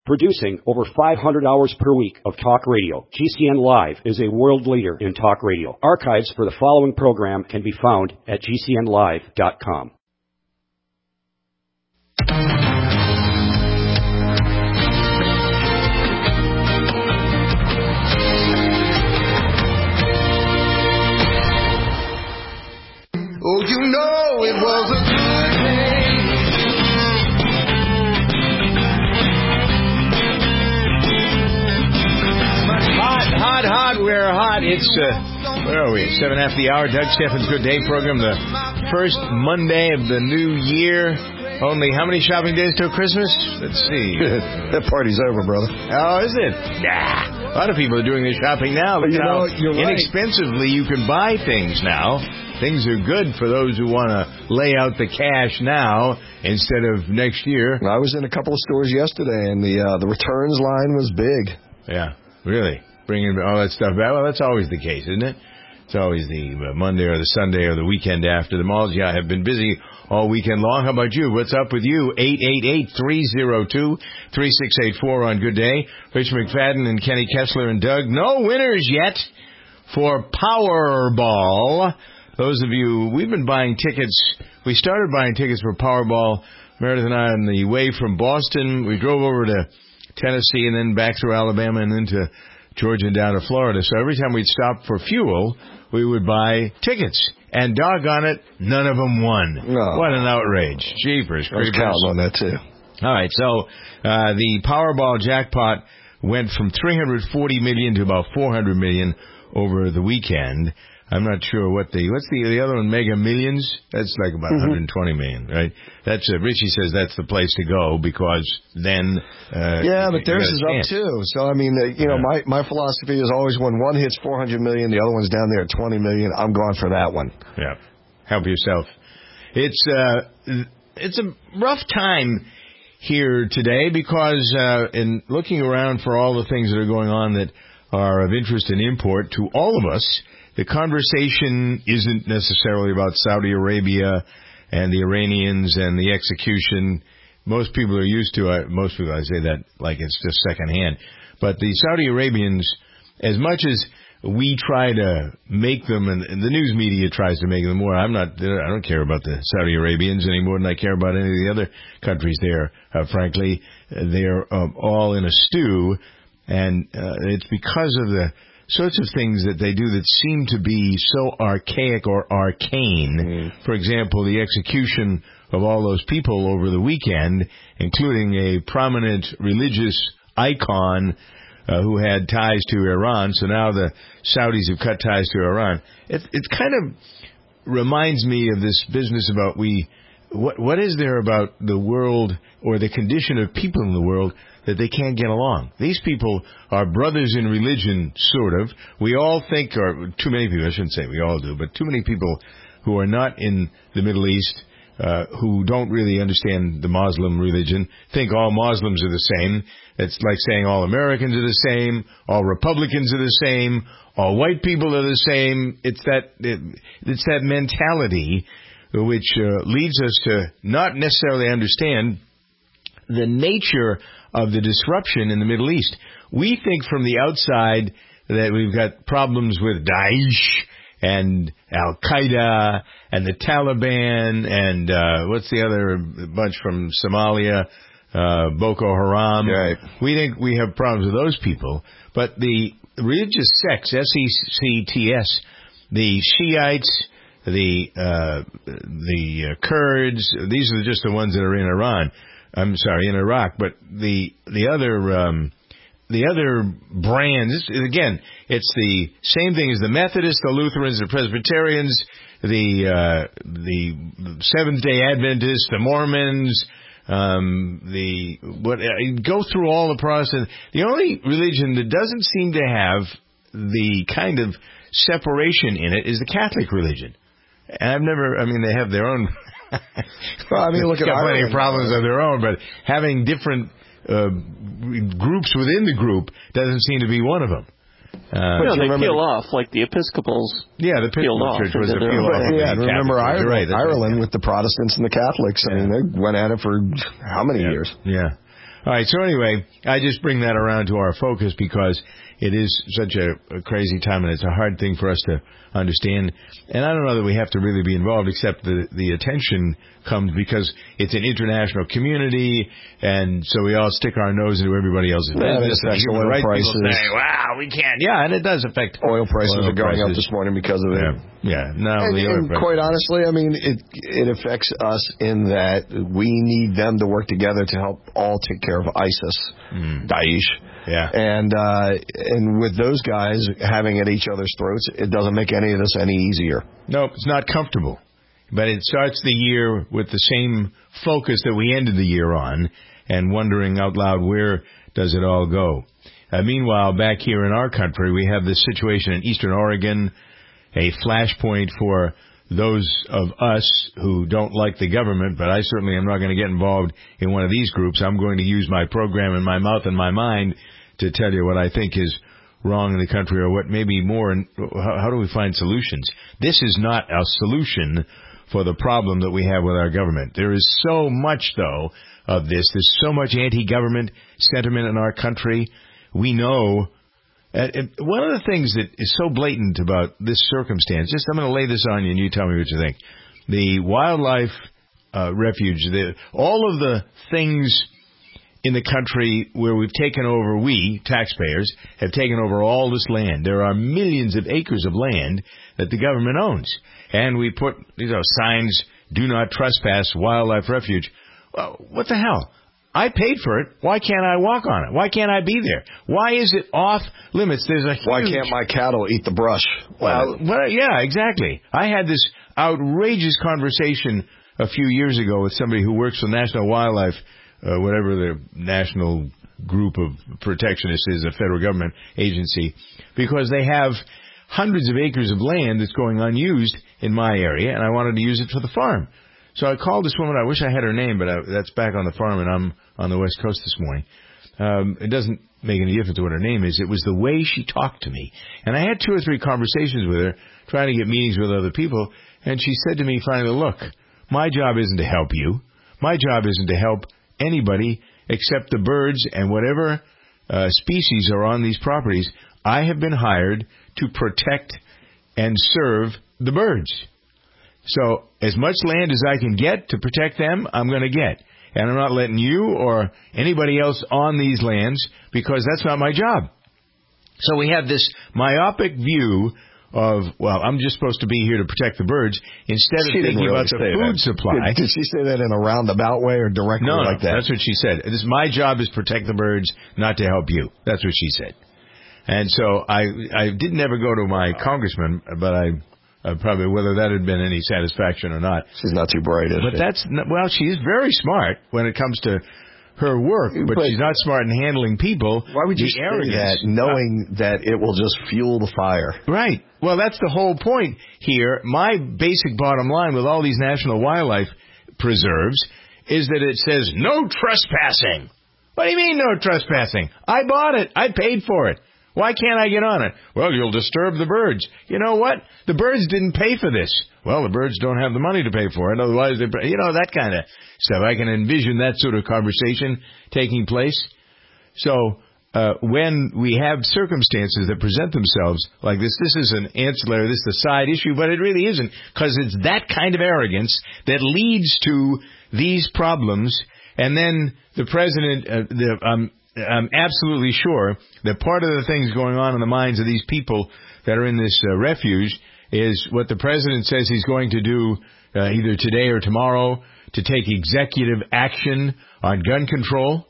Producing over 500 hours per week of talk radio, GCN Live is a world leader in talk radio. Archives for the following program can be found at GCNlive.com. Oh, you know it was a good day. Hot. We're hot. It's, where are we? 7 after the hour. Doug Steffens' Good Day program. The first Monday of the new year. Only how many shopping days till Christmas? Let's see. That party's over, brother. Oh, is it? Nah. A lot of people are doing their shopping now. But you're right. Inexpensively, you can buy things now. Things are good for those who want to lay out the cash now instead of next year. I was in a couple of stores yesterday, and the returns line was big. Yeah, really. Bringing all that stuff back. Well, that's always the case, isn't it? It's always the Monday or the Sunday or the weekend after. The malls, yeah, have been busy all weekend long. How about you? What's up with you? 888-302-3684 on Good Day. Rich McFadden and Kenny Kessler and Doug. No winners yet for Powerball. Those of you, we've been buying tickets. We started buying tickets for Powerball, Meredith and I, on the way from Boston. We drove over to Tennessee and then back through Alabama and then to Georgia and down to Florida. So every time we'd stop for fuel, we would buy tickets. And doggone it, none of them won. No. What an outrage. Jeepers. I was counting on that, too. All right, so the Powerball jackpot went from $340 million to about $400 million over the weekend. I'm not sure what's the other one, Mega Millions? That's like about $120 million, right? That's Richie says that's the place to go because then yeah, but theirs is up too. So I mean, my philosophy is always when one hits $400 million, the other one's down there at $20 million. I'm going for that one. Yeah, help yourself. It's a rough time here today because in looking around for all the things that are going on that are of interest and import to all of us. The conversation isn't necessarily about Saudi Arabia and the Iranians and the execution. Most people are used to it. Most people, I say that like it's just secondhand. But the Saudi Arabians, as much as we try to make them, and the news media tries to make them more, I don't care about the Saudi Arabians any more than I care about any of the other countries there. Frankly, they're all in a stew, and it's because of the sorts of things that they do that seem to be so archaic or arcane. For example, the execution of all those people over the weekend, including a prominent religious icon who had ties to Iran. So now the Saudis have cut ties to Iran. It kind of reminds me of this business about what is there about the world or the condition of people in the world that they can't get along. These people are brothers in religion, sort of. We all think, or too many people, I shouldn't say we all do, but too many people who are not in the Middle East, who don't really understand the Muslim religion, think all Muslims are the same. It's like saying all Americans are the same, all Republicans are the same, all white people are the same. It's that mentality which leads us to not necessarily understand the nature of the disruption in the Middle East. We think from the outside that we've got problems with Daesh and Al-Qaeda and the Taliban and what's the other bunch from Somalia, Boko Haram. Right. We think we have problems with those people. But the religious sects, S-E-C-T-S, the Shiites, the Kurds, these are just the ones that are in Iran. I'm sorry, in Iraq, but the other brands, again, it's the same thing as the Methodists, the Lutherans, the Presbyterians, the Seventh-day Adventists, the Mormons, go through all the Protestants. The only religion that doesn't seem to have the kind of separation in it is the Catholic religion. And they have their own. Well, I mean, look at got Ireland. plenty of problems of their own, but having different groups within the group doesn't seem to be one of them. They peel off, like the Episcopals. Yeah, the Episcopal Church was a peel off. Yeah, and remember Ireland right, with the Protestants and the Catholics. I mean, they went at it for how many years? Yeah. All right, so anyway, I just bring that around to our focus because it is such a crazy time, and it's a hard thing for us to understand. And I don't know that we have to really be involved, except the attention comes because it's an international community, and so we all stick our nose into everybody else's business. It affects oil prices. Say, wow, we can't. Yeah, and it does affect oil prices are going up this morning because of it. Yeah. And quite honestly, I mean, it affects us in that we need them to work together to help all take care of ISIS, Daesh. Yeah. And with those guys having at each other's throats, it doesn't make any of this any easier. No, it's not comfortable. But it starts the year with the same focus that we ended the year on, and wondering out loud, where does it all go? Meanwhile, back here in our country, we have this situation in Eastern Oregon, a flashpoint for those of us who don't like the government, but I certainly am not going to get involved in one of these groups. I'm going to use my program and my mouth and my mind to tell you what I think is wrong in the country, or what may be more, and how do we find solutions? This is not a solution for the problem that we have with our government. There is so much, though, of this. There's so much anti-government sentiment in our country. We know. One of the things that is so blatant about this circumstance, I'm going to lay this on you and you tell me what you think. The wildlife refuge, all of the things in the country where we've taken over, we, taxpayers, have taken over all this land. There are millions of acres of land that the government owns. And we put signs, do not trespass, wildlife refuge. Well, what the hell? I paid for it. Why can't I walk on it? Why can't I be there? Why is it off limits? Why can't my cattle eat the brush? Well, yeah, exactly. I had this outrageous conversation a few years ago with somebody who works for National Wildlife, whatever the national group of protectionists is, a federal government agency, because they have hundreds of acres of land that's going unused in my area, and I wanted to use it for the farm. So I called this woman. I wish I had her name, but that's back on the farm, and I'm on the West Coast this morning. It doesn't make any difference what her name is. It was the way she talked to me. And I had 2 or 3 conversations with her, trying to get meetings with other people, and she said to me finally, look, my job isn't to help you. My job isn't to help anybody except the birds and whatever species are on these properties. I have been hired to protect and serve the birds. So as much land as I can get to protect them, I'm going to get. And I'm not letting you or anybody else on these lands because that's not my job. So we have this myopic view of, well, I'm just supposed to be here to protect the birds instead of thinking about the food supply. Did she say that in a roundabout way or directly like that? No, that's what she said. My job is protect the birds, not to help you. That's what she said. And so I didn't ever go to my congressman, but I probably, whether that had been any satisfaction or not. She's not too bright, is she? But she is very smart when it comes to her work, but she's not smart in handling people. Why would you say that, knowing that it will just fuel the fire? Right. Well, that's the whole point here. My basic bottom line with all these national wildlife preserves is that it says no trespassing. What do you mean no trespassing? I bought it. I paid for it. Why can't I get on it? Well, you'll disturb the birds. You know what? The birds didn't pay for this. Well, the birds don't have the money to pay for it. Otherwise, that kind of stuff. I can envision that sort of conversation taking place. So when we have circumstances that present themselves like this is an ancillary, this is a side issue, but it really isn't, because it's that kind of arrogance that leads to these problems. And then the president, I'm absolutely sure that part of the things going on in the minds of these people that are in this refuge is what the president says he's going to do either today or tomorrow to take executive action on gun control.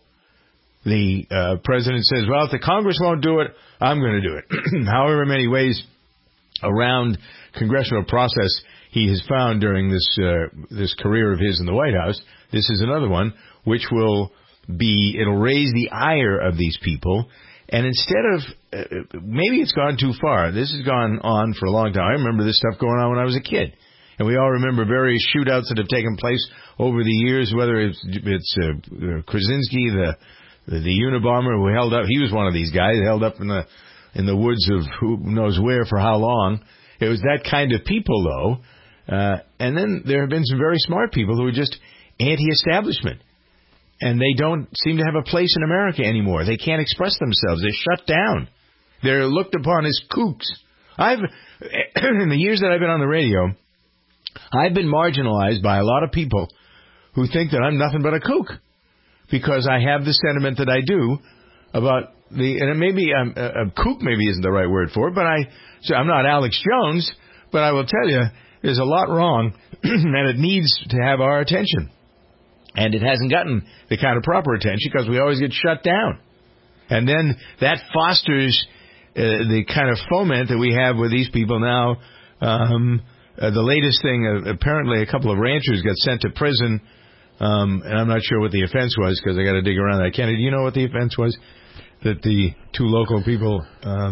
The president says, well, if the Congress won't do it, I'm going to do it. However many ways around congressional process he has found during this career of his in the White House, this is another one which it'll raise the ire of these people. And instead of, maybe it's gone too far. This has gone on for a long time. I remember this stuff going on when I was a kid. And we all remember various shootouts that have taken place over the years, whether it's Krasinski, the Unabomber who held up. He was one of these guys, held up in the woods of who knows where for how long. It was that kind of people, though. And then there have been some very smart people who are just anti-establishment. and they don't seem to have a place in America anymore. They can't express themselves. They're shut down. They're looked upon as kooks. In the years that I've been on the radio, I've been marginalized by a lot of people who think that I'm nothing but a kook because I have the sentiment that I do about and maybe a kook maybe isn't the right word for it, but I'm not Alex Jones, but I will tell you there's a lot wrong and it needs to have our attention. And it hasn't gotten the kind of proper attention because we always get shut down. And then that fosters the kind of foment that we have with these people now. The latest thing, apparently a couple of ranchers got sent to prison, and I'm not sure what the offense was because I got to dig around that. Kenny, do you know what the offense was? That the two local people...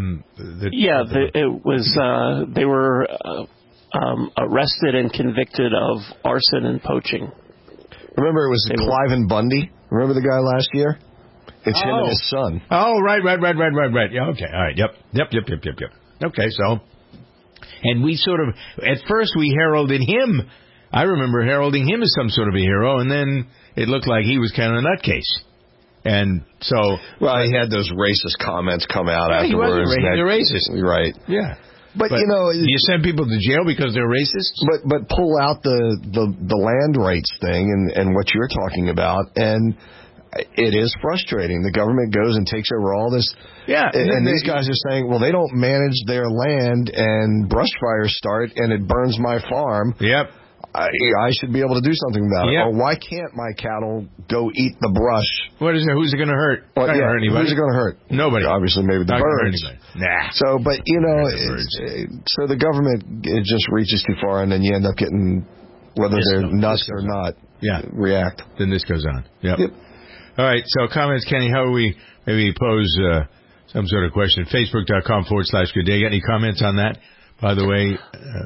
they were arrested and convicted of arson and poaching. Remember, it was Cliven Bundy? Remember the guy last year? It's him and his son. Oh, right. Yeah, okay, all right, yep. Okay, so... And we sort of... At first, we heralded him. I remember heralding him as some sort of a hero, and then it looked like he was kind of a nutcase. And so... Well, he had those racist comments come out afterwards. He was racist. Right. Yeah. But you know... Do you send people to jail because they're racist? But pull out the land rights thing and what you're talking about, and it is frustrating. The government goes and takes over all this... Yeah. And these guys are saying, well, they don't manage their land, and brush fires start, and it burns my farm. Yep. I should be able to do something about it. Yep. Or why can't my cattle go eat the brush? What is it? Who's it going to hurt? Well, Not gonna hurt anybody. Who's it going to hurt? Nobody. Obviously, maybe the Not birds. Nah. So, but, you know, so the government, it just reaches too far, and then you end up getting, whether they're nuts or not, react. Then this goes on. Yep. All right, so comments, Kenny, how do we maybe pose some sort of question? Facebook.com/Good Day. Got any comments on that, by the way?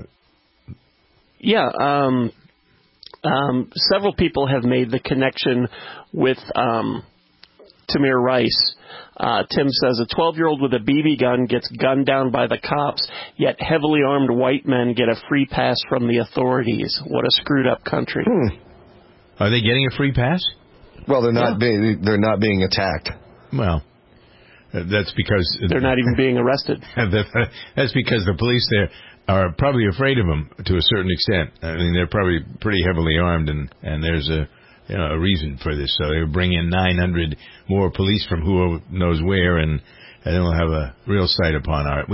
Several people have made the connection with Tamir Rice. Tim says, a 12-year-old with a BB gun gets gunned down by the cops, yet heavily armed white men get a free pass from the authorities. What a screwed up country. Are they getting a free pass? Well, they're not being attacked. Well, that's because... They're not even being arrested. That's because the police there are probably afraid of them to a certain extent. I mean, they're probably pretty heavily armed, and there's a reason for this. So they bring in 900 more police from who knows where, and then we'll have a real sight upon our...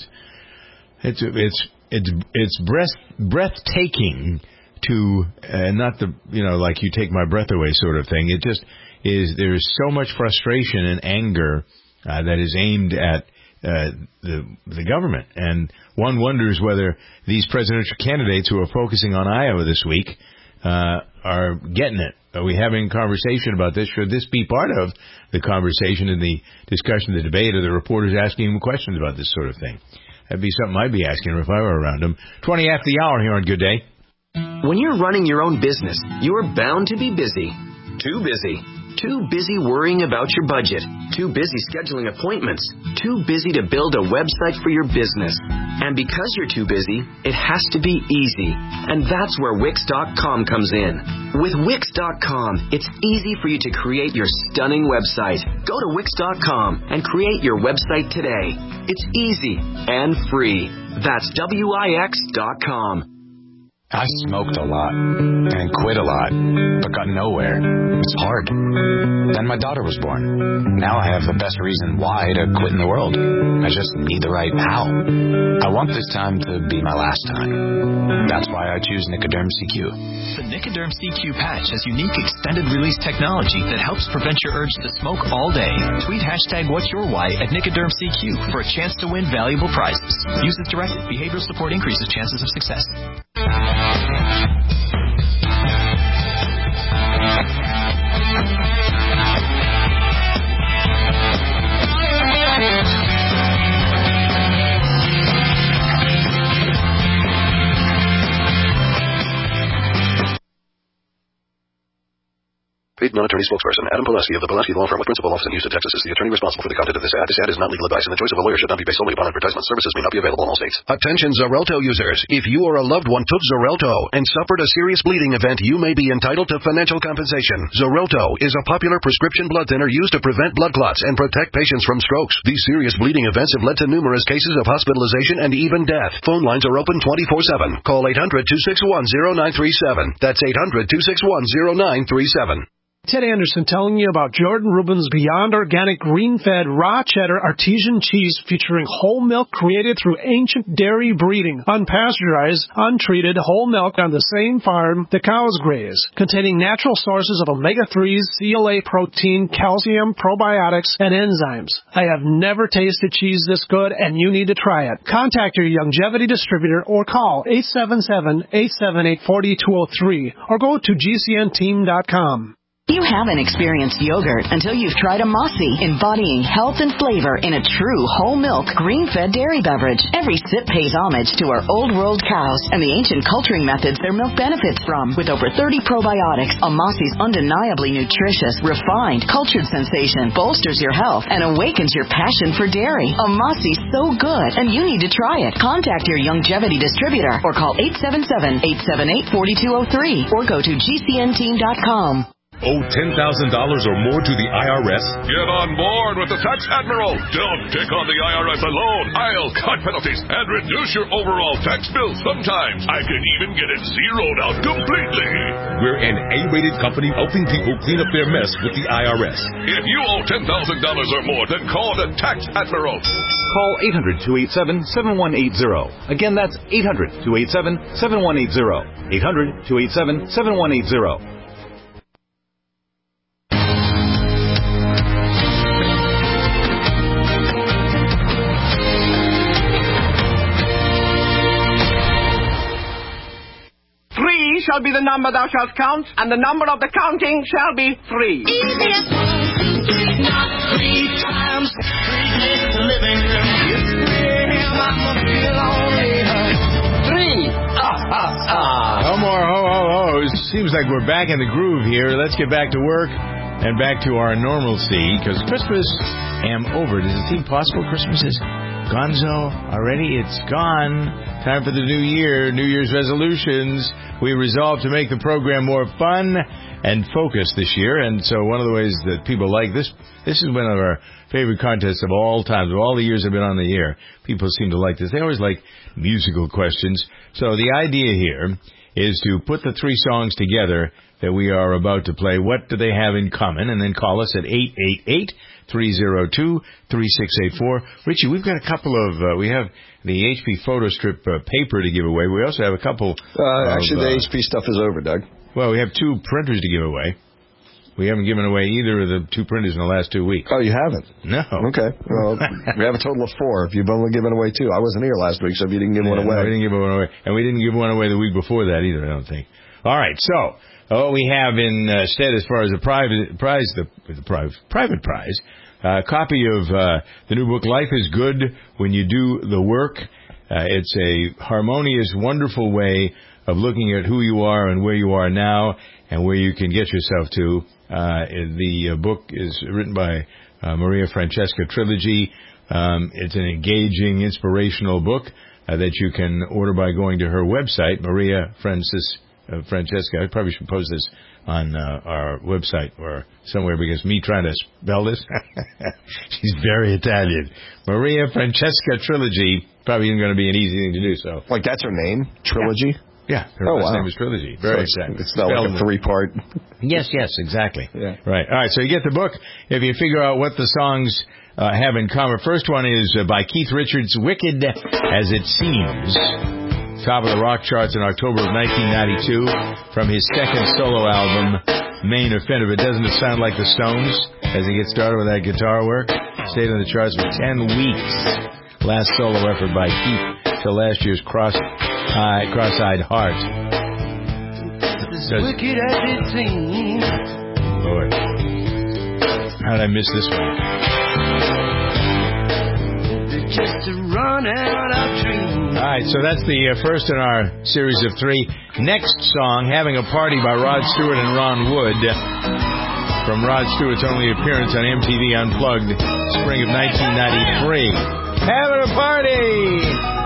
It's breathtaking to not the like you take my breath away sort of thing. It just is. There is so much frustration and anger that is aimed at the government, and one wonders whether these presidential candidates who are focusing on Iowa this week are getting it. Are we having a conversation about this? Should this be part of the conversation in the discussion, the debate, or the reporters asking them questions about this sort of thing? That'd be something I'd be asking them if I were around them. 20 after the hour here on Good Day. When you're running your own business, you're bound to be busy. Too busy. Too busy worrying about your budget. Too busy scheduling appointments. Too busy to build a website for your business. And because you're too busy, it has to be easy. And that's where Wix.com comes in. With Wix.com, it's easy for you to create your stunning website. Go to Wix.com and create your website today. It's easy and free. That's Wix.com. I smoked a lot and quit a lot, but got nowhere. It's hard. Then my daughter was born. Now I have the best reason why to quit in the world. I just need the right how. I want this time to be my last time. That's why I choose Nicoderm CQ. The Nicoderm CQ patch has unique extended release technology that helps prevent your urge to smoke all day. Tweet hashtag What's Your Why at Nicoderm CQ for a chance to win valuable prizes. Use as directed. Behavioral support increases chances of success. paid non-attorney spokesperson. Adam Pulaski of the Pulaski Law Firm with principal office in Houston, Texas is the attorney responsible for the content of this ad. This ad is not legal advice, and the choice of a lawyer should not be based solely upon advertisement. Services may not be available in all states. Attention Xarelto users. If you or a loved one took Xarelto and suffered a serious bleeding event, you may be entitled to financial compensation. Xarelto is a popular prescription blood thinner used to prevent blood clots and protect patients from strokes. These serious bleeding events have led to numerous cases of hospitalization and even death. Phone lines are open 24/7. Call 800-261-0937. That's 800-261-0937. Ted Anderson telling you about Jordan Rubin's Beyond Organic Green-Fed Raw Cheddar Artesian Cheese featuring whole milk created through ancient dairy breeding, unpasteurized, untreated whole milk on the same farm the cows graze, containing natural sources of omega-3s, CLA protein, calcium, probiotics, and enzymes. I have never tasted cheese this good, and you need to try it. Contact your Youngevity distributor or call 877-878-4203 or go to GCNteam.com. You haven't experienced yogurt until you've tried a Mossy, embodying health and flavor in a true whole milk, green-fed dairy beverage. Every sip pays homage to our old world cows and the ancient culturing methods their milk benefits from. With over 30 probiotics, a Mossy's undeniably nutritious, refined, cultured sensation bolsters your health and awakens your passion for dairy. A Mossy's so good, and you need to try it. Contact your Youngevity distributor or call 877-878-4203 or go to GCNteam.com. Owe $10,000 or more to the IRS? Get on board with the Tax Admiral. Don't take on the IRS alone. I'll cut penalties and reduce your overall tax bill. Sometimes I can even get it zeroed out completely. We're an A-rated company helping people clean up their mess with the IRS. If you owe $10,000 or more, then call the Tax Admiral. Call 800-287-7180. Again, that's 800-287-7180. 800-287-7180. Shall be the number thou shalt count, and the number of the counting shall be 3. No more ho-ho-hos. Seems like we're back in the groove here. Let's get back to work and back to our normalcy, because Christmas am over. Does it seem possible Christmas is gonzo already? It's gone. Time for the new year, New Year's resolutions. We resolved to make the program more fun and focused this year, and so one of the ways that people like this is one of our favorite contests of all times. Of all the years I've been on the air, people seem to like this. They always like musical questions. So the idea here is to put the three songs together that we are about to play. What do they have in common? And then call us at 888-302-3684. Richie, we've got a couple of, we have the HP photo strip paper to give away. We also have a couple actually, the HP stuff is over, Doug. Well, we have 2 printers to give away. We haven't given away either of the 2 printers in the last 2 weeks. Oh, you haven't? No. Okay. Well, we have a total of 4. If you've only given away 2. I wasn't here last week, so if you didn't give one away. No, we didn't give one away. And we didn't give one away the week before that either, I don't think. All right, so what we have instead as far as the private prize, a copy of the new book, Life is Good When You Do the Work. It's a harmonious, wonderful way of looking at who you are and where you are now and where you can get yourself to. The book is written by Maria Francesca Trilogy. It's an engaging, inspirational book that you can order by going to her website, Maria Francesca. I probably should post this on our website or somewhere, because me trying to spell this, she's very Italian. Maria Francesca Trilogy, probably isn't going to be an easy thing to do. So, like, that's her name, Trilogy? Yeah, her last name is Trilogy. Very exact. It's not like a 3-part. Yes, exactly. Yeah. Right. All right, so you get the book. If you figure out what the songs have in common. First one is by Keith Richards, Wicked as It Seems. Top of the rock charts in October of 1992 from his second solo album, Main Offender. But doesn't it sound like the Stones as he gets started with that guitar work? Stayed on the charts for 10 weeks. Last solo effort by Keith till last year's Cross-Eyed Heart. Wicked as it seems. Lord. How did I miss this one? Just to run out of dreams. All right, so that's the first in our series of 3. Next song, Having a Party by Rod Stewart and Ron Wood. from Rod Stewart's only appearance on MTV Unplugged, spring of 1993. Having a party!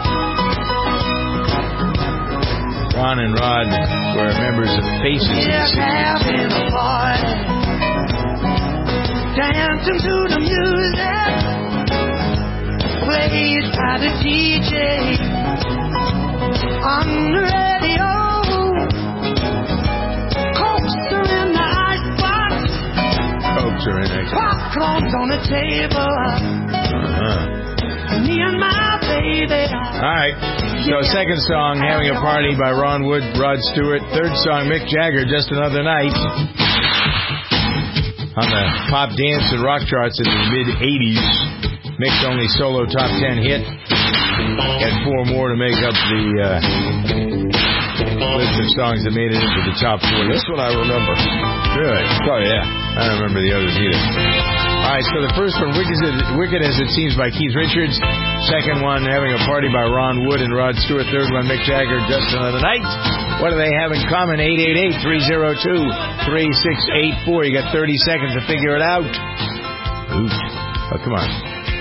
Ron and Rod were members of Faces in the 60s. Having a party, dancing to the music, played by the DJ on the radio. Cokes are in the icebox, Cokes are in the icebox. Popcorn's on the table. Me and my baby. All right. So second song, Having a Party by Ron Wood, Rod Stewart. Third song, Mick Jagger, Just Another Night. On the pop, dance, and rock charts in the mid-'80s. Mick's only solo top 10 hit. Had 4 more to make up the list of songs that made it into the top 40. This one I remember. Really? Oh, yeah. I don't remember the others either. All right, so the first one, Wicked As It Seems by Keith Richards. Second one, Having a Party by Ron Wood and Rod Stewart. Third one, Mick Jagger, Just Another Night. What do they have in common? 888-302-3684. You got 30 seconds to figure it out. Ooh. Oh, come on.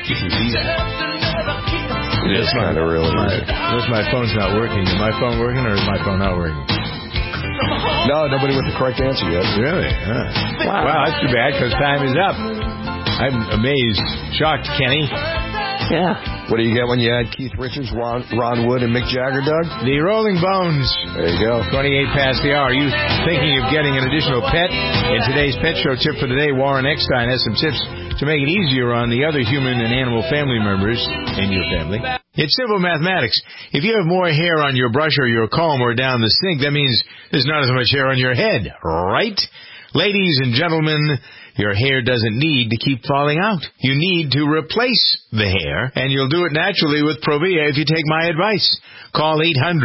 It is kind of really easy. Unless my phone's not working. Is my phone working or is my phone not working? No, nobody with the correct answer yet. Really? Wow, that's too bad because time is up. I'm amazed. Shocked, Kenny. Yeah. What do you get when you add Keith Richards, Ron Wood, and Mick Jagger, Doug? The Rolling Bones. There you go. 28 past the hour. Are you thinking of getting an additional pet? In today's Pet Show tip for the day, Warren Eckstein has some tips to make it easier on the other human and animal family members in your family. It's simple mathematics. If you have more hair on your brush or your comb or down the sink, that means there's not as much hair on your head, right? Ladies and gentlemen, your hair doesn't need to keep falling out. You need to replace the hair, and you'll do it naturally with Provia if you take my advice. Call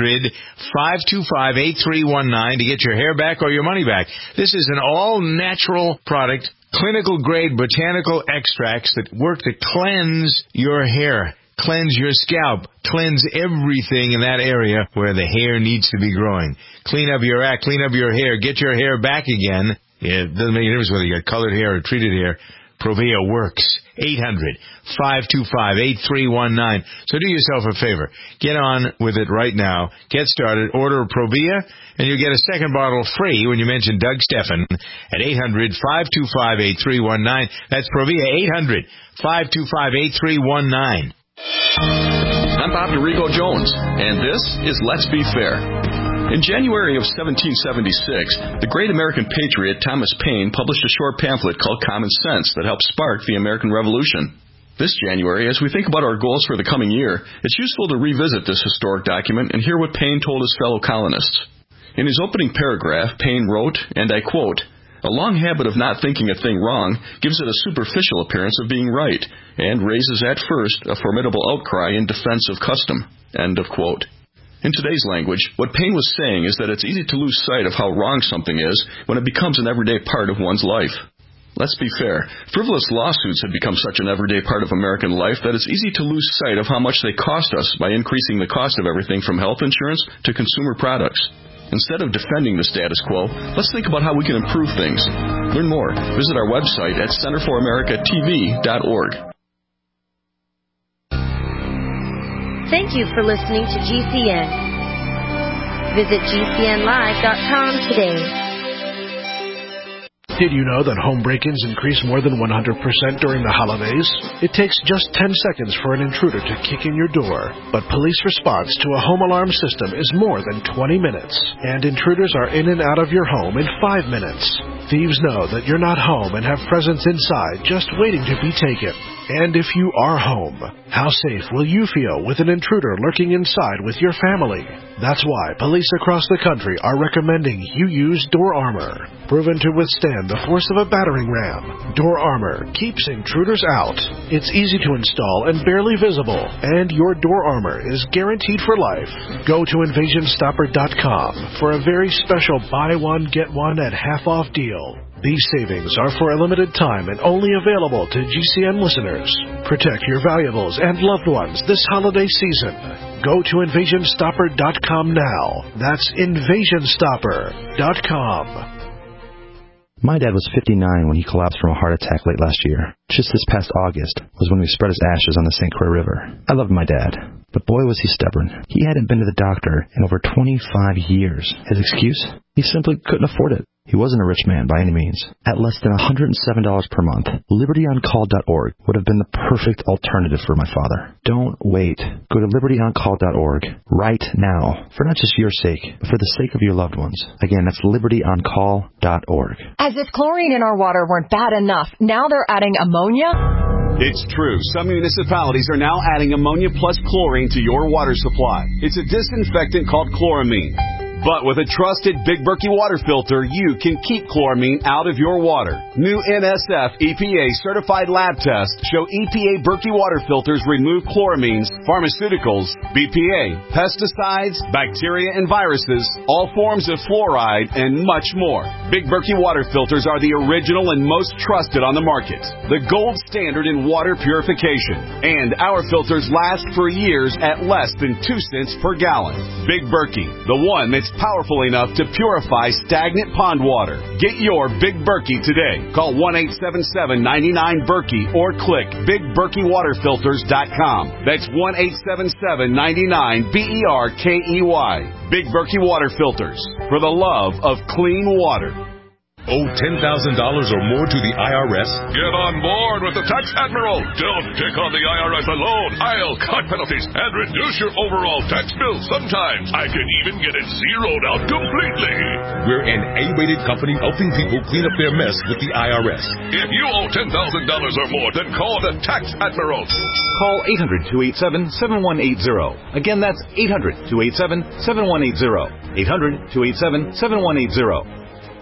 800-525-8319 to get your hair back or your money back. This is an all-natural product, clinical-grade botanical extracts that work to cleanse your hair, cleanse your scalp, cleanse everything in that area where the hair needs to be growing. Clean up your act, clean up your hair, get your hair back again. It doesn't make any difference whether you got colored hair or treated hair. Provia works. 800-525-8319. So do yourself a favor. Get on with it right now. Get started. Order Provia, and you'll get a second bottle free when you mention Doug Steffen at 800-525-8319. That's Provia, 800-525-8319. I'm Bob DeRigo Jones, and this is Let's Be Fair. In January of 1776, the great American patriot Thomas Paine published a short pamphlet called Common Sense that helped spark the American Revolution. This January, as we think about our goals for the coming year, it's useful to revisit this historic document and hear what Paine told his fellow colonists. In his opening paragraph, Paine wrote, and I quote, "A long habit of not thinking a thing wrong gives it a superficial appearance of being right, and raises at first a formidable outcry in defense of custom." End of quote. In today's language, what Paine was saying is that it's easy to lose sight of how wrong something is when it becomes an everyday part of one's life. Let's be fair. Frivolous lawsuits have become such an everyday part of American life that it's easy to lose sight of how much they cost us by increasing the cost of everything from health insurance to consumer products. Instead of defending the status quo, let's think about how we can improve things. Learn more. Visit our website at centerforamericatv.org. Thank you for listening to GCN. Visit GCNlive.com today. Did you know that home break-ins increase more than 100% during the holidays? It takes just 10 seconds for an intruder to kick in your door, but police response to a home alarm system is more than 20 minutes, and intruders are in and out of your home in 5 minutes. Thieves know that you're not home and have presents inside just waiting to be taken. And if you are home, how safe will you feel with an intruder lurking inside with your family? That's why police across the country are recommending you use Door Armor. Proven to withstand the force of a battering ram, Door Armor keeps intruders out. It's easy to install and barely visible, and your Door Armor is guaranteed for life. Go to InvasionStopper.com for a very special buy one, get one at half-off deal. These savings are for a limited time and only available to GCN listeners. Protect your valuables and loved ones this holiday season. Go to InvasionStopper.com now. That's InvasionStopper.com. My dad was 59 when he collapsed from a heart attack late last year. Just this past August was when we spread his ashes on the St. Croix River. I loved my dad, but boy was he stubborn. He hadn't been to the doctor in over 25 years. His excuse? He simply couldn't afford it. He wasn't a rich man by any means. At less than $107 per month, LibertyOnCall.org would have been the perfect alternative for my father. Don't wait. Go to LibertyOnCall.org right now, for not just your sake, but for the sake of your loved ones. Again, that's LibertyOnCall.org. As if chlorine in our water weren't bad enough, now they're adding ammonia? It's true. Some municipalities are now adding ammonia plus chlorine to your water supply. It's a disinfectant called chloramine. But with a trusted Big Berkey water filter, you can keep chloramine out of your water. New NSF EPA certified lab tests show EPA Berkey water filters remove chloramines, pharmaceuticals, BPA, pesticides, bacteria and viruses, all forms of fluoride, and much more. Big Berkey water filters are the original and most trusted on the market. The gold standard in water purification. And our filters last for years at less than 2 cents per gallon. Big Berkey, the one that's powerful enough to purify stagnant pond water. Get your Big Berkey today. Call 1-877-99-BERKEY or click BigBerkeyWaterFilters.com. That's 1-877-99-BERKEY. Big Berkey Water Filters, for the love of clean water. Owe $10,000 or more to the IRS? Get on board with the Tax Admiral. Don't take on the IRS alone. I'll cut penalties and reduce your overall tax bill. Sometimes I can even get it zeroed out completely. We're an A-rated company helping people clean up their mess with the IRS. If you owe $10,000 or more, then call the Tax Admiral. Call 800-287-7180. Again, that's 800-287-7180. 800-287-7180.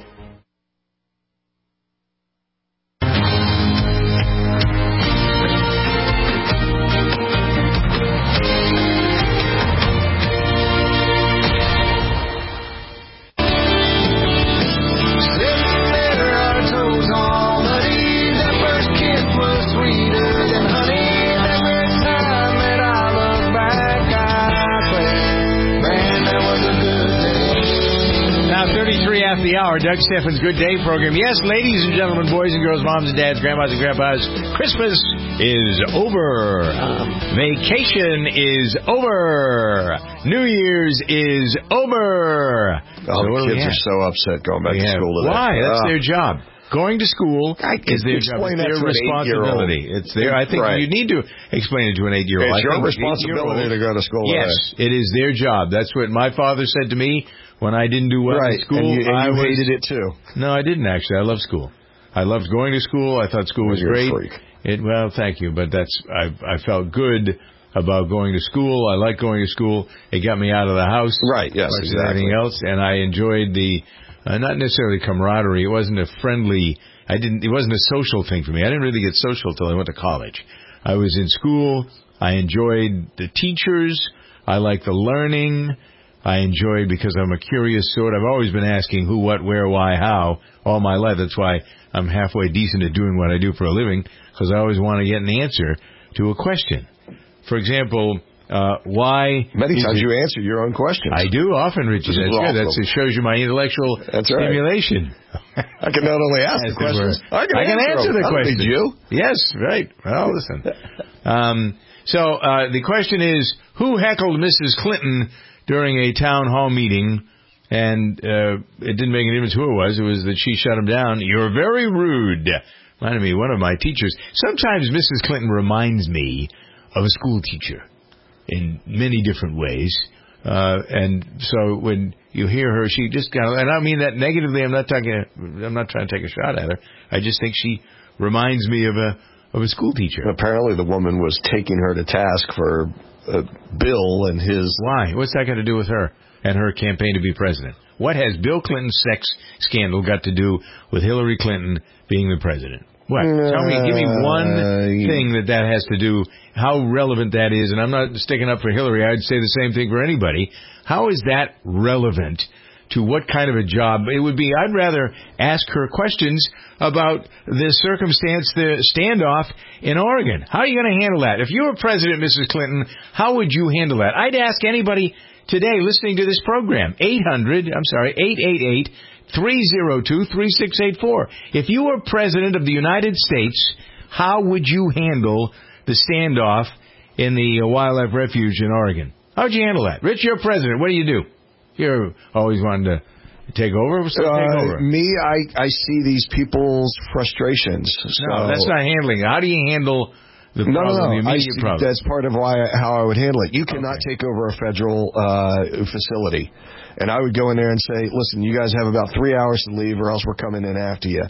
The hour, Doug Steffens' Good Day program. Yes, ladies and gentlemen, boys and girls, moms and dads, grandmas and grandpas, Christmas is over. Vacation is over. New Year's is over. Oh, the kids are so upset going back to school today. Why? That's their job. Going to school is their job. It's their responsibility. It's their. I think you need to explain it to an 8-year-old. It's your responsibility to go to school. Yes, it is their job. That's what my father said to me when I didn't do well in school. And you hated it too. No, I didn't actually. I love school. I loved going to school. I thought school was great. Well, thank you, but I felt good about going to school. I liked going to school. It got me out of the house. Right. Yes. Exactly. Everything else, and I enjoyed the. Not necessarily camaraderie. It wasn't a friendly. It wasn't a social thing for me. I didn't really get social till I went to college. I was in school. I enjoyed the teachers. I liked the learning. I enjoyed because I'm a curious sort. I've always been asking who, what, where, why, how all my life. That's why I'm halfway decent at doing what I do for a living, because I always want to get an answer to a question. For example, why... Many times you answer your own questions. I do often, Richard. That's good. It shows you my intellectual stimulation. I can not only ask the questions, I can answer the questions. You? Yes, right. Well, listen. So the question is, who heckled Mrs. Clinton during a town hall meeting? And it didn't make any difference who it was. It was that she shut him down. You're very rude. Reminded me of one of my teachers. Sometimes Mrs. Clinton reminds me of a school teacher in many different ways. And so when you hear her, she just kind of, and I don't mean that negatively. I'm not trying to take a shot at her. I just think she reminds me of a school teacher. Apparently the woman was taking her to task for Bill and his... Why? What's that got to do with her and her campaign to be president? What has Bill Clinton's sex scandal got to do with Hillary Clinton being the president? What? Tell me, give me one thing that has to do, how relevant that is. And I'm not sticking up for Hillary. I'd say the same thing for anybody. How is that relevant to what kind of a job it would be? I'd rather ask her questions about the circumstance, the standoff in Oregon. How are you going to handle that? If you were president, Mrs. Clinton, how would you handle that? I'd ask anybody today listening to this program. 888 302-3684. If you were president of the United States, how would you handle the standoff in the wildlife refuge in Oregon? How would you handle that? Rich, you're president. What do you do? You're always wanting to take over? Take over. Me, I see these people's frustrations. No, that's not handling. How do you handle the problem, the immediate problem? That's part of how I would handle it. You cannot take over a federal facility. And I would go in there and say, listen, you guys have about 3 hours to leave or else we're coming in after you.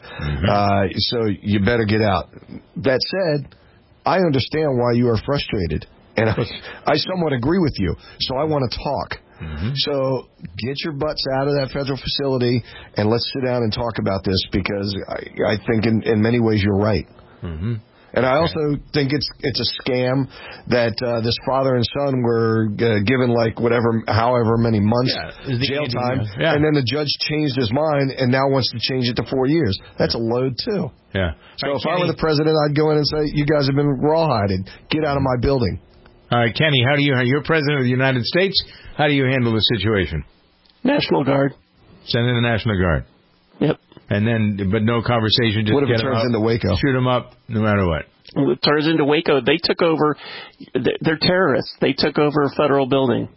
So you better get out. That said, I understand why you are frustrated. And I somewhat agree with you. So I want to talk. So get your butts out of that federal facility and let's sit down and talk about this because I think in many ways you're right. And I also think it's a scam that this father and son were given however many months jail time, and then the judge changed his mind and now wants to change it to 4 years. That's a load too. So if I were the president, I'd go in and say, "You guys have been rawhided. Get out of my building." All right, Kenny, you're president of the United States. How do you handle the situation? National Guard. Send in the National Guard. Yep. And then, but no conversation. Just what if it turns into Waco? Shoot them up, no matter what. It turns into Waco. They took over. They're terrorists. They took over a federal building.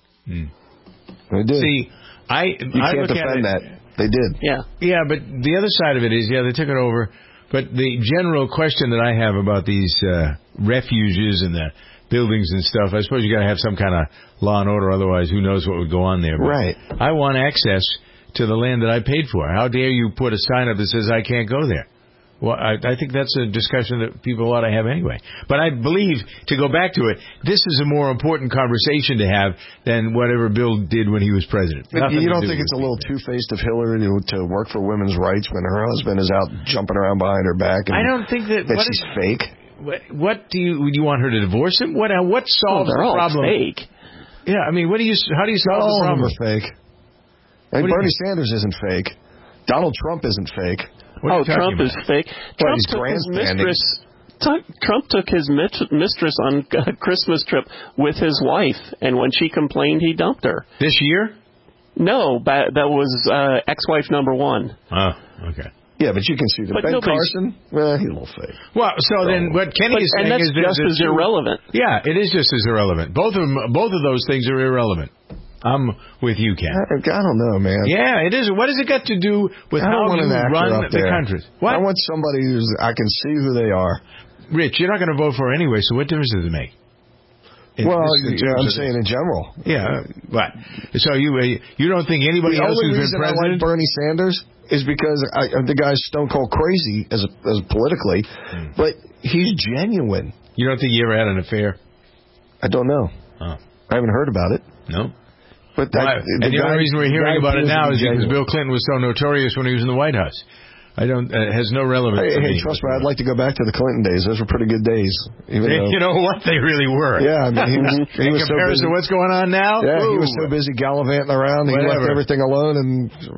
They did. See, you can't defend that. They did. Yeah, but the other side of it is, they took it over. But the general question that I have about these refuges and the buildings and stuff, I suppose you got to have some kind of law and order, otherwise who knows what would go on there. But right. I want access to the land that I paid for. How dare you put a sign up that says I can't go there? Well, I think that's a discussion that people ought to have anyway. But I believe, to go back to it, this is a more important conversation to have than whatever Bill did when he was president. You don't think it's a little two-faced of Hillary to work for women's rights when her husband is out jumping around behind her back? And I don't think that she's fake. What do you want her to divorce him? What solves the problem? All fake. Yeah, I mean, how do you solve the problem? All of them are fake. And Bernie Sanders isn't fake. Donald Trump isn't fake. Trump is fake. Trump took his mistress on a Christmas trip with his wife, and when she complained, he dumped her. This year? No, that was ex-wife number one. Oh, okay. Yeah, but you can see that Ben Carson, he's a little fake. Well, then what Kenny is saying is just as irrelevant. Yeah, it is just as irrelevant. Both of those things are irrelevant. I'm with you, Ken. I don't know, man. Yeah, it is. What does it got to do with how you run the country? What? I want somebody I can see who they are. Rich, you're not going to vote for her anyway, so what difference does it make? I'm saying in general. Yeah, but so you don't think anybody else who's been president? I like Bernie Sanders is because the guy's stone cold crazy as politically, but he's genuine. You don't think he ever had an affair? I don't know. Oh. I haven't heard about it. No. But the only reason we're hearing about it now is because Bill Clinton was so notorious when he was in the White House. It has no relevance to me. Hey, trust me, I'd like to go back to the Clinton days. Those were pretty good days. You know what? They really were. Yeah, I mean, he was in comparison to what's going on now? Yeah, he was so busy gallivanting around. He left everything alone and,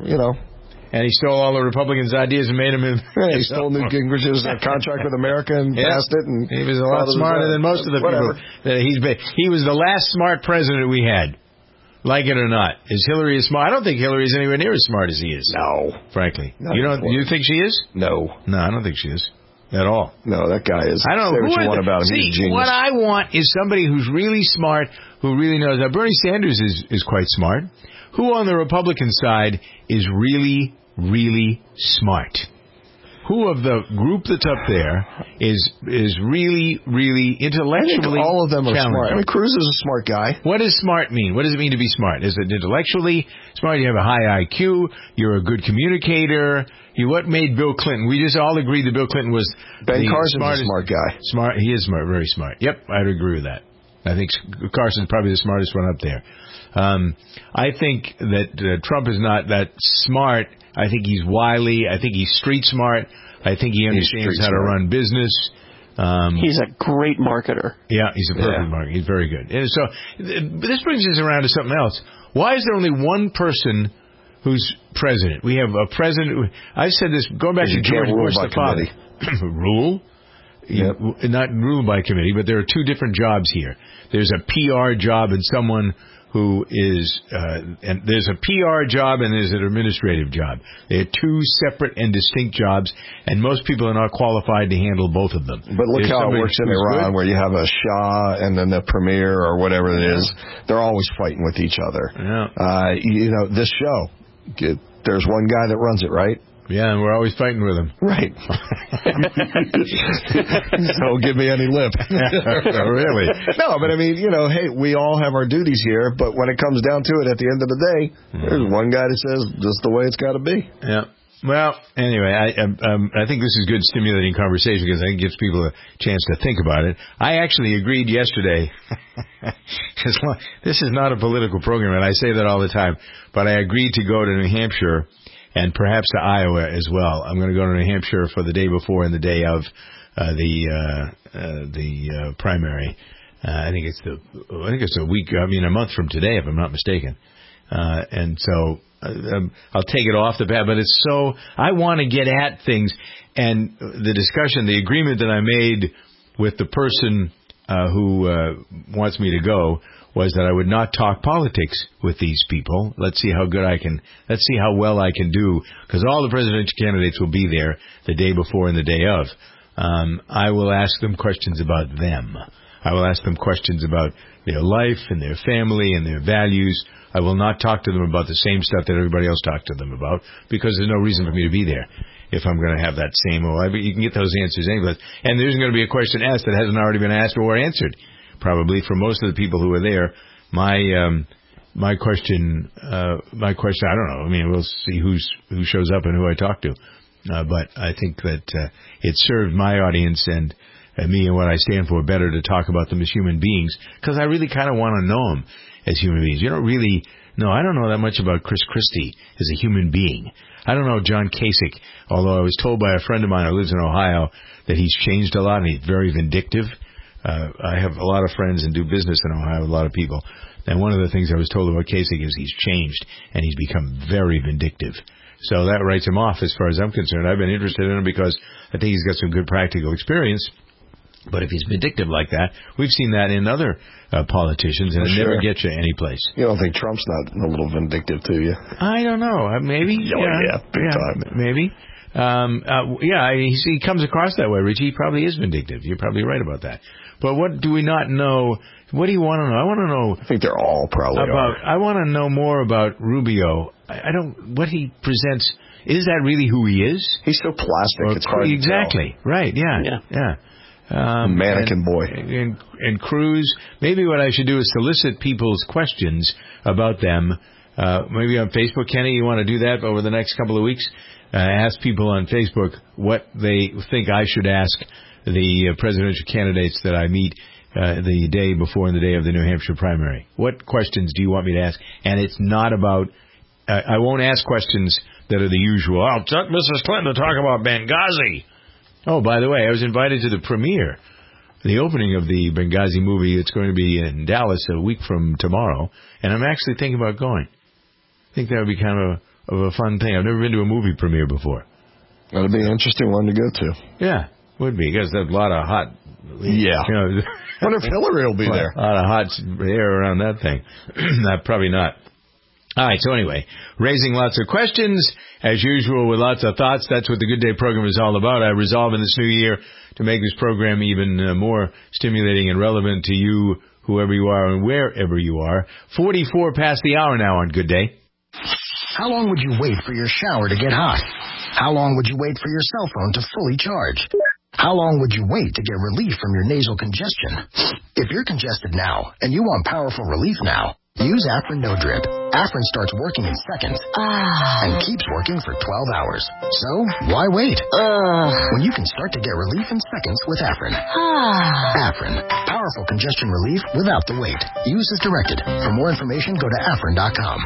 And he stole all the Republicans' ideas and made them in. Yeah, he stole Newt Gingrich's contract with America and passed it. And he was a lot smarter than most of the people that he's been. He was the last smart president we had. Like it or not. Is Hillary as smart? I don't think Hillary is anywhere near as smart as he is. No. Frankly. You think she is? No. No, I don't think she is. At all. No, that guy is. I don't know. Say what you want about him. He's a genius. What I want is somebody who's really smart, who really knows. Now, Bernie Sanders is quite smart. Who on the Republican side is really, really smart? Who of the group that's up there is really, really intellectually challenging? All of them are smart. I mean, Cruz is a smart guy. What does smart mean? What does it mean to be smart? Is it intellectually smart? You have a high IQ. You're a good communicator. What made Bill Clinton? We just all agreed that Bill Clinton was Ben Carson's a smart guy. Smart. He is smart. Very smart. Yep, I'd agree with that. I think Carson's probably the smartest one up there. I think that Trump is not that smart. I think he's wily. I think he's street smart. I think he understands how to run business. He's a great marketer. Yeah, he's a perfect marketer. He's very good. And so this brings us around to something else. Why is there only one person who's president? We have a president. I've said this going back to George Bush the father. Rule? Not rule by committee, but there are two different jobs here. There's a PR job and someone who is, and there's a PR job and there's an administrative job. They're two separate and distinct jobs, and most people are not qualified to handle both of them. But look how it works in Iran, where you have a Shah and then the Premier or whatever it is. They're always fighting with each other. Yeah. This show, there's one guy that runs it, right? Yeah, and we're always fighting with him. Right. Don't give me any lip. Really? No, but I mean, hey, we all have our duties here, but when it comes down to it, at the end of the day, there's one guy that says this is the way it's got to be. Yeah. Well, anyway, I think this is good, stimulating conversation because I think it gives people a chance to think about it. I actually agreed yesterday. This is not a political program, and I say that all the time, but I agreed to go to New Hampshire and perhaps to Iowa as well. I'm going to go to New Hampshire for the day before and the day of the primary. I think it's a week. I mean, a month from today, if I'm not mistaken. And so I'll take it off the bat. But it's so I want to get at things, and the discussion, the agreement that I made with the person who wants me to go was that I would not talk politics with these people. Let's see how well I can do, because all the presidential candidates will be there the day before and the day of. I will ask them questions about them. I will ask them questions about their life and their family and their values. I will not talk to them about the same stuff that everybody else talked to them about, because there's no reason for me to be there if I'm going to have that same. You can get those answers anyway. And there isn't going to be a question asked that hasn't already been asked or answered. Probably for most of the people who are there, my question, I don't know. I mean, we'll see who shows up and who I talk to. But I think that it served my audience and me and what I stand for better to talk about them as human beings, because I really kind of want to know them as human beings. I don't know that much about Chris Christie as a human being. I don't know John Kasich, although I was told by a friend of mine who lives in Ohio that he's changed a lot and he's very vindictive. I have a lot of friends and do business in Ohio with a lot of people. And one of the things I was told about Kasich is he's changed and he's become very vindictive. So that writes him off as far as I'm concerned. I've been interested in him because I think he's got some good practical experience. But if he's vindictive like that, we've seen that in other politicians, and it never gets you any place. You don't think Trump's not a little vindictive to you? I don't know. Maybe. Yeah, big time. Maybe. He comes across that way, Richie. He probably is vindictive. You're probably right about that. But what do we not know? What do you want to know? I want to know. I think they're all probably are. I want to know more about Rubio. What he presents. Is that really who he is? He's so plastic. It's hard exactly. to tell. Right. Yeah. Mannequin boy. And Cruz, maybe what I should do is solicit people's questions about them. Maybe on Facebook, Kenny, you want to do that over the next couple of weeks? Ask people on Facebook what they think I should ask the presidential candidates that I meet the day before and the day of the New Hampshire primary. What questions do you want me to ask? And it's not about, I won't ask questions that are the usual, I'll get Mrs. Clinton to talk about Benghazi. Oh, by the way, I was invited to the premiere, the opening of the Benghazi movie. It's going to be in Dallas a week from tomorrow, and I'm actually thinking about going. I think that would be kind of a fun thing. I've never been to a movie premiere before. That would be an interesting one to go to. Yeah, would be, because there's a lot of hot... Yeah. I wonder if Hillary will be there. A lot of hot air around that thing. Probably not. All right, so anyway, raising lots of questions, as usual, with lots of thoughts. That's what the Good Day program is all about. I resolve in this new year to make this program even more stimulating and relevant to you, whoever you are and wherever you are. 44 past the hour now on Good Day. How long would you wait for your shower to get hot? How long would you wait for your cell phone to fully charge? How long would you wait to get relief from your nasal congestion? If you're congested now and you want powerful relief now, use Afrin No Drip. Afrin starts working in seconds and keeps working for 12 hours. So, why wait? When you can start to get relief in seconds with Afrin. Afrin. Powerful congestion relief without the wait. Use as directed. For more information, go to Afrin.com.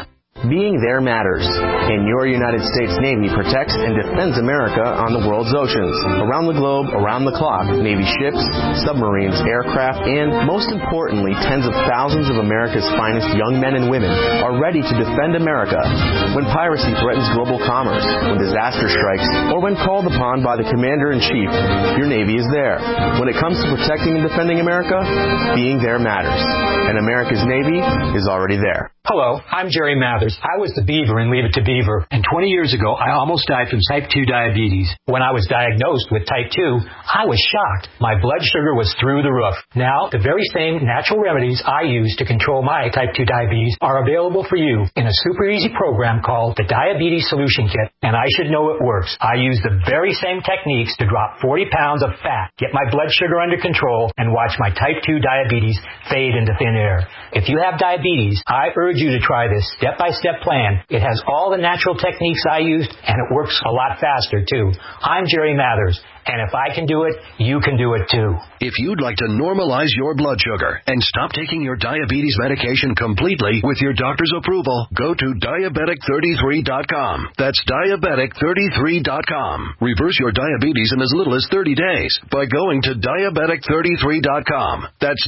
Being there matters, and your United States Navy protects and defends America on the world's oceans. Around the globe, around the clock, Navy ships, submarines, aircraft, and, most importantly, tens of thousands of America's finest young men and women are ready to defend America when piracy threatens global commerce, when disaster strikes, or when called upon by the Commander-in-Chief. Your Navy is there. When it comes to protecting and defending America, being there matters. And America's Navy is already there. Hello, I'm Jerry Mathers. I was the Beaver in Leave It to Beaver, and 20 years ago, I almost died from type 2 diabetes. When I was diagnosed with type 2, I was shocked. My blood sugar was through the roof. Now, the very same natural remedies I use to control my type 2 diabetes are available for you in a super easy program called the Diabetes Solution Kit, and I should know it works. I use the very same techniques to drop 40 pounds of fat, get my blood sugar under control, and watch my type 2 diabetes fade into thin air. If you have diabetes, I urge you to try this step-by-step plan. It has all the natural techniques I used, and it works a lot faster, too. I'm Jerry Mathers, and if I can do it, you can do it, too. If you'd like to normalize your blood sugar and stop taking your diabetes medication completely with your doctor's approval, go to Diabetic33.com. That's Diabetic33.com. Reverse your diabetes in as little as 30 days by going to Diabetic33.com. That's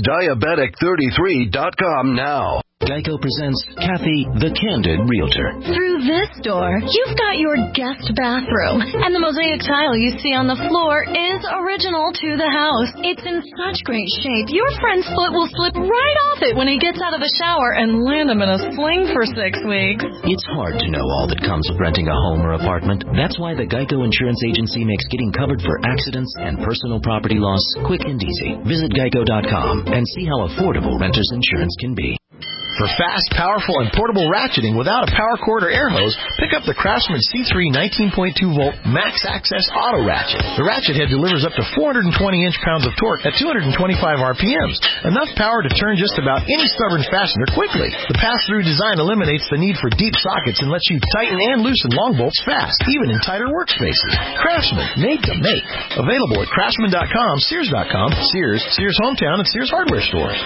Diabetic33.com now. Geico presents Kathy, the Candid Realtor. Through this door, you've got your guest bathroom, and the mosaic tile you see on the floor is original to the house. It's in such great shape, your friend's foot will slip right off it when he gets out of the shower and land him in a sling for 6 weeks. It's hard to know all that comes with renting a home or apartment. That's why the Geico Insurance Agency makes getting covered for accidents and personal property loss quick and easy. Visit geico.com and see how affordable renter's insurance can be. For fast, powerful, and portable ratcheting without a power cord or air hose, pick up the Craftsman C3 19.2-volt Max Access Auto Ratchet. The ratchet head delivers up to 420 inch-pounds of torque at 225 RPMs, enough power to turn just about any stubborn fastener quickly. The pass-through design eliminates the need for deep sockets and lets you tighten and loosen long bolts fast, even in tighter workspaces. Craftsman, made to make. Available at Craftsman.com, Sears.com, Sears Hometown, and Sears Hardware stores.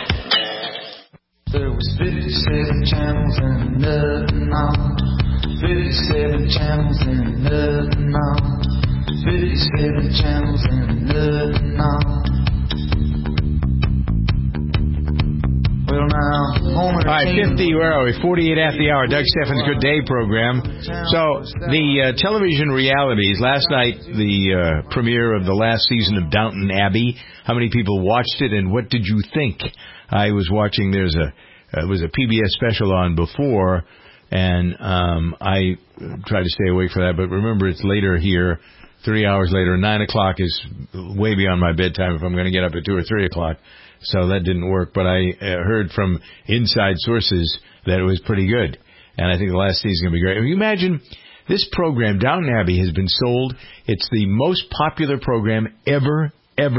There was 57 channels and nothing on. 57 channels and nothing on. 57 channels and nothing on. Well, now, Homer. All right, 50, where are we? 48 after the hour. Doug Steffens' Good Day program. So, the television realities. Last night, the premiere of the last season of Downton Abbey. How many people watched it, and what did you think? I was watching, it was a PBS special on before, and I tried to stay awake for that, but remember it's later here, 3 hours later. 9 o'clock is way beyond my bedtime if I'm going to get up at 2 or 3 o'clock, so that didn't work, but I heard from inside sources that it was pretty good, and I think the last season is going to be great. If you imagine, this program, Downton Abbey, has been sold. It's the most popular program ever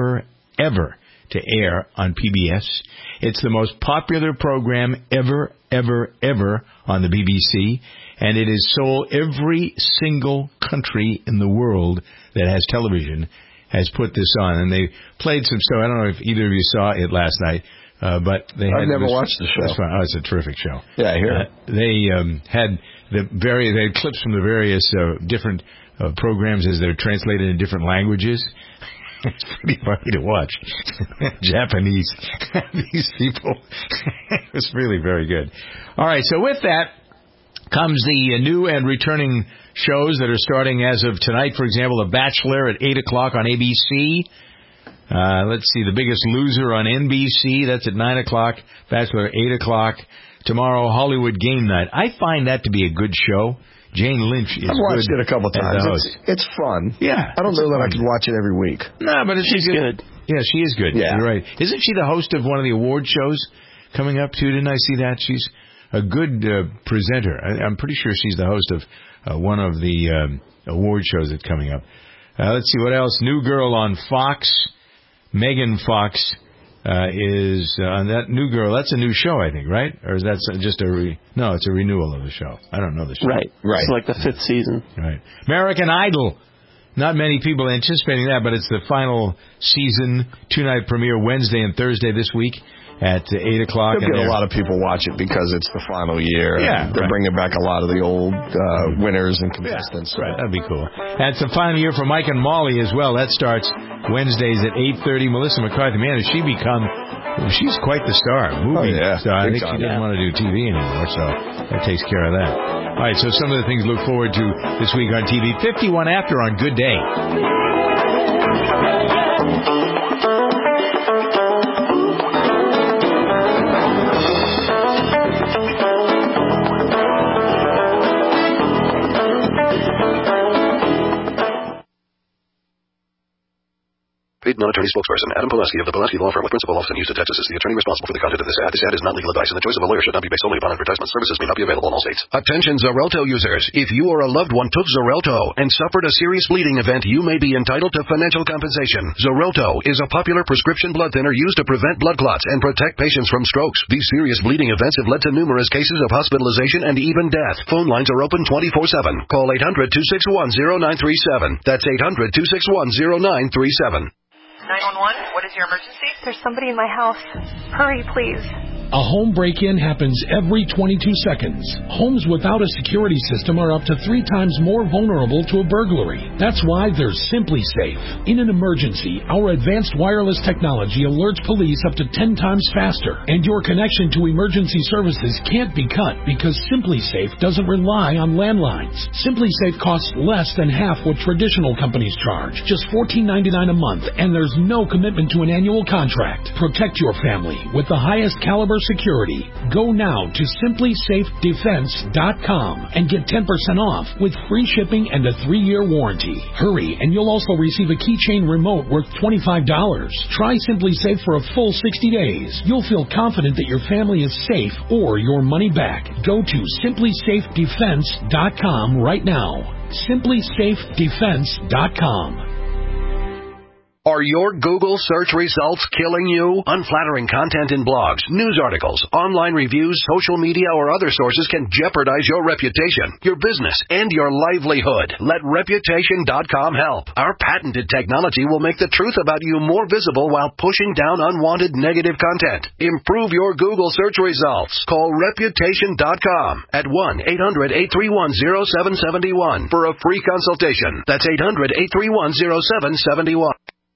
to air on PBS. It's the most popular program ever on the BBC, and it is sold. Every single country in the world that has television has put this on, and they played some stuff. I don't know if either of you saw it last night, but they had. I've never watched the show. Oh, it's a terrific show. Yeah, I hear it. They had they had clips from the various different programs as they're translated in different languages. It's pretty funny to watch. Japanese. These people. It was really very good. All right, so with that comes the new and returning shows that are starting as of tonight. For example, The Bachelor at 8 o'clock on ABC. Let's see, The Biggest Loser on NBC. That's at 9 o'clock. Bachelor at 8 o'clock. Tomorrow, Hollywood Game Night. I find that to be a good show. Jane Lynch is good. I've watched it a couple times. It's fun. Yeah. I don't know that I could watch it every week. No, but she's good. Yeah, she is good. Yeah. You're right. Isn't she the host of one of the award shows coming up, too? Didn't I see that? She's a good presenter. I'm pretty sure she's the host of one of the award shows that's coming up. Let's see what else. New Girl on Fox. Megan Fox is on that New Girl. That's a new show, I think, right? Or is that just No, it's a renewal of the show. I don't know the show. Right. It's like the 5th season. Right. American Idol. Not many people anticipating that, but it's the final season. 2-night premiere Wednesday and Thursday this week. at 8 o'clock. You'll get a lot of people watch it because it's the final year. Yeah, they're bringing back a lot of the old winners and contestants. Right, that'd be cool. That's the final year for Mike and Molly as well. That starts Wednesdays at 8:30. Melissa McCarthy, man, has she become... She's quite the star, movie star. I think she didn't want to do TV anymore, so that takes care of that. All right, so some of the things to look forward to this week on TV. 51 after on Good Day. 8 non-attorney spokesperson Adam Pulaski of the Pulaski Law Firm with principal office in Houston, Texas is the attorney responsible for the content of this ad. This ad is not legal advice, and the choice of a lawyer should not be based solely upon advertisement. Services may not be available in all states. Attention Xarelto users. If you or a loved one took Xarelto and suffered a serious bleeding event, you may be entitled to financial compensation. Xarelto is a popular prescription blood thinner used to prevent blood clots and protect patients from strokes. These serious bleeding events have led to numerous cases of hospitalization and even death. Phone lines are open 24/7. Call 800-261-0937. That's 800-261-0937. 911, what is your emergency? There's somebody in my house. Hurry, please. A home break-in happens every 22 seconds. Homes without a security system are up to 3 times more vulnerable to a burglary. That's why there's Simply Safe. In an emergency, our advanced wireless technology alerts police up to 10 times faster, and your connection to emergency services can't be cut because Simply Safe doesn't rely on landlines. Simply Safe costs less than half what traditional companies charge, just $14.99 a month, and there's no commitment to an annual contract. Protect your family with the highest caliber security. Go now to simplysafedefense.com and get 10% off with free shipping and a 3-year warranty. Hurry, and you'll also receive a keychain remote worth $25. Try Simply Safe for a full 60 days. You'll feel confident that your family is safe or your money back. Go to simplysafedefense.com right now. simplysafedefense.com. Are your Google search results killing you? Unflattering content in blogs, news articles, online reviews, social media, or other sources can jeopardize your reputation, your business, and your livelihood. Let Reputation.com help. Our patented technology will make the truth about you more visible while pushing down unwanted negative content. Improve your Google search results. Call Reputation.com at 1-800-831-0771 for a free consultation. That's 800-831-0771.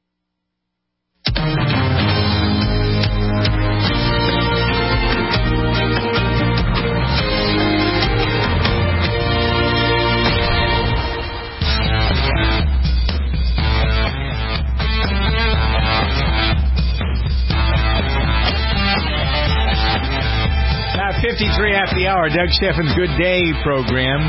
About 53 after the hour, Doug Steffen's Good Day program.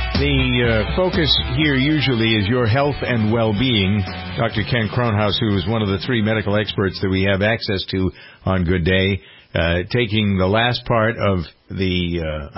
The focus here usually is your health and well-being. Dr. Ken Kronhaus, who is one of the 3 medical experts that we have access to on Good Day, taking the last part of the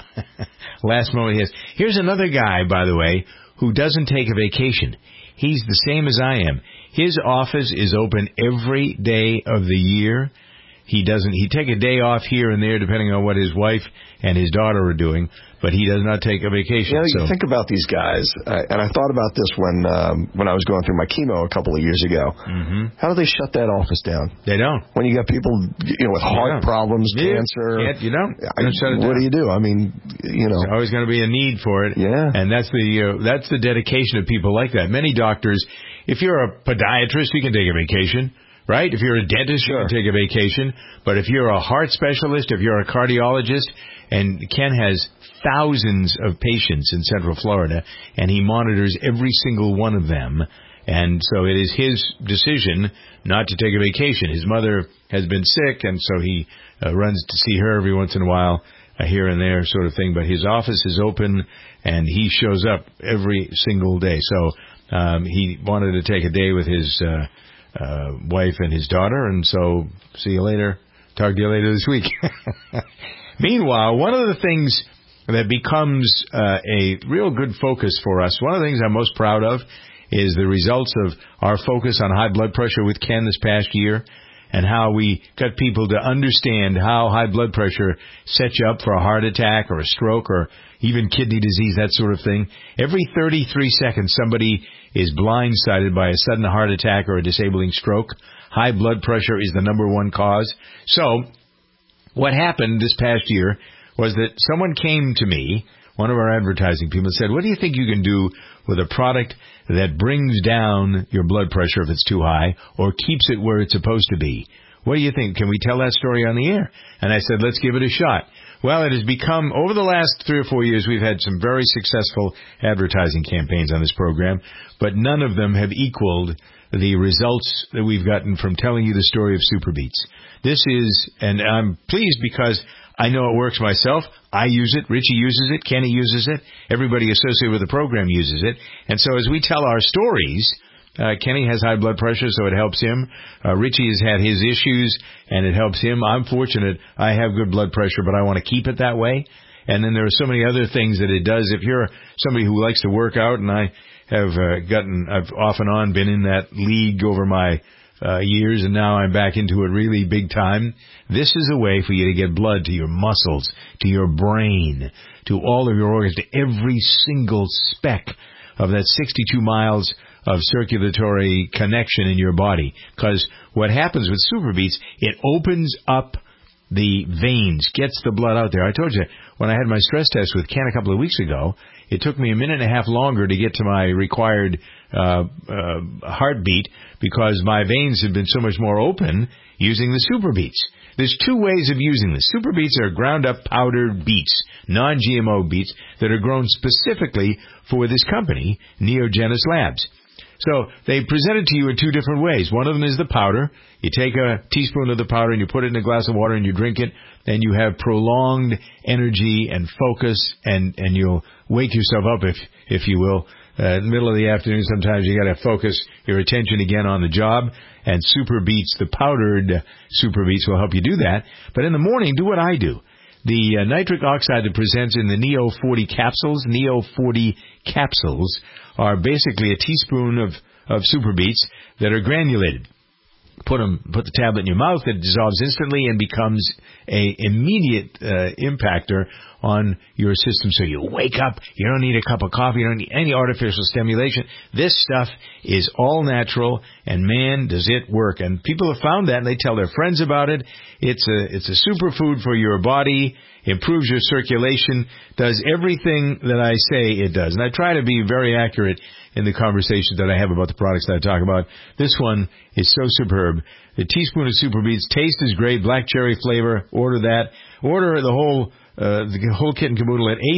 last moment. Here's another guy, by the way, who doesn't take a vacation. He's the same as I am. His office is open every day of the year. He take a day off here and there depending on what his wife and his daughter are doing, but he does not take a vacation. You think about these guys, and I thought about this when I was going through my chemo a couple of years ago. Mm-hmm. How do they shut that office down? They don't. When you got people, with heart problems, cancer. You don't. What do you do? I mean, There's always going to be a need for it. Yeah. And that's the dedication of people like that. Many doctors, if you're a podiatrist, you can take a vacation. Right? If you're a dentist, you can take a vacation. But if you're a heart specialist, if you're a cardiologist, and Ken has thousands of patients in Central Florida, and he monitors every single one of them, and so it is his decision not to take a vacation. His mother has been sick, and so he runs to see her every once in a while, here and there sort of thing. But his office is open, and he shows up every single day. So he wanted to take a day with his wife and his daughter, and so see you later. Talk to you later this week. Meanwhile, one of the things that becomes a real good focus for us, one of the things I'm most proud of is the results of our focus on high blood pressure with Ken this past year, and how we got people to understand how high blood pressure sets you up for a heart attack or a stroke or even kidney disease, that sort of thing. Every 33 seconds, somebody is blindsided by a sudden heart attack or a disabling stroke. High blood pressure is the number 1 cause. So what happened this past year was that someone came to me, one of our advertising people, said, what do you think you can do with a product that brings down your blood pressure if it's too high or keeps it where it's supposed to be? What do you think? Can we tell that story on the air? And I said, let's give it a shot. Well, it has become, over the last 3 or 4 years, we've had some very successful advertising campaigns on this program, but none of them have equaled the results that we've gotten from telling you the story of SuperBeets. This is, and I'm pleased because I know it works myself. I use it. Richie uses it. Kenny uses it. Everybody associated with the program uses it. And so as we tell our stories, Kenny has high blood pressure, so it helps him. Richie has had his issues, and it helps him. I'm fortunate. I have good blood pressure, but I want to keep it that way. And then there are so many other things that it does. If you're somebody who likes to work out, and I have I've off and on been in that league over my years, and now I'm back into it really big time. This is a way for you to get blood to your muscles, to your brain, to all of your organs, to every single speck of that 62 miles of circulatory connection in your body. Because what happens with SuperBeets, it opens up the veins, gets the blood out there. I told you, when I had my stress test with Ken a couple of weeks ago, it took me a minute and a half longer to get to my required heartbeat because my veins have been so much more open using the SuperBeets. There's 2 ways of using this. SuperBeets are ground-up powdered beets, non-GMO beets, that are grown specifically for this company, Neogenis Labs. So they present it to you in 2 different ways. One of them is the powder. You take a teaspoon of the powder and you put it in a glass of water and you drink it, and you have prolonged energy and focus, and you'll wake yourself up, if you will. In the middle of the afternoon, sometimes you got to focus your attention again on the job, and SuperBeets, the powdered SuperBeets, will help you do that. But in the morning, do what I do. The nitric oxide that presents in the Neo 40 capsules, Neo 40 capsules, are basically a teaspoon of SuperBeets that are granulated. Put the tablet in your mouth, it dissolves instantly and becomes a immediate impactor on your system. So you wake up, you don't need a cup of coffee, you don't need any artificial stimulation. This stuff is all natural, and man, does it work. And people have found that, and they tell their friends about it. It's a superfood for your body, improves your circulation, does everything that I say it does. And I try to be very accurate in the conversations that I have about the products that I talk about. This one is so superb. The teaspoon of SuperBeets, taste is great, black cherry flavor. Order that. Order the whole kit and caboodle at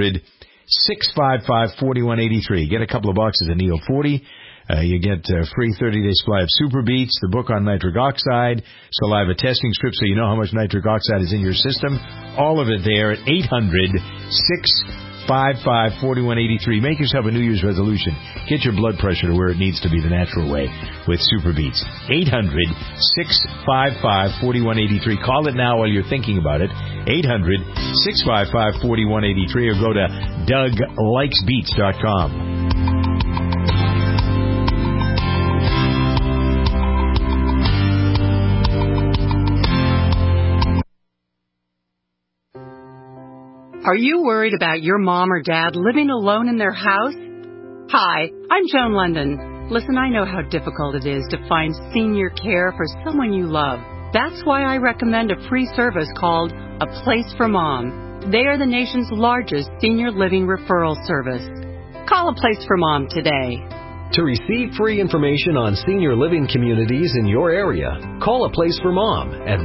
800-655-4183. Get a couple of boxes of Neo 40. You get a free 30-day supply of SuperBeets, the book on nitric oxide, saliva testing strips so you know how much nitric oxide is in your system. All of it there at 800-655-4183. Make yourself a New Year's resolution. Get your blood pressure to where it needs to be the natural way with SuperBeets. 800-655-4183. Call it now while you're thinking about it. 800-655-4183 or go to DougLikesBeets.com. Are you worried about your mom or dad living alone in their house? Hi, I'm Joan London. Listen, I know how difficult it is to find senior care for someone you love. That's why I recommend a free service called A Place for Mom. They are the nation's largest senior living referral service. Call A Place for Mom today. To receive free information on senior living communities in your area, call A Place for Mom at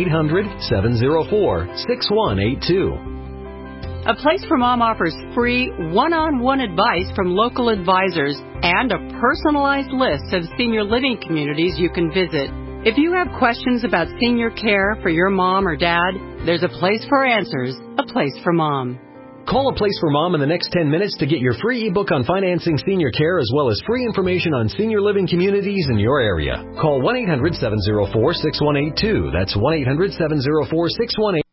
1-800-704-6182. A Place for Mom offers free one-on-one advice from local advisors and a personalized list of senior living communities you can visit. If you have questions about senior care for your mom or dad, there's a place for answers, A Place for Mom. Call A Place for Mom in the next 10 minutes to get your free ebook on financing senior care as well as free information on senior living communities in your area. Call 1-800-704-6182. That's 1-800-704-6182.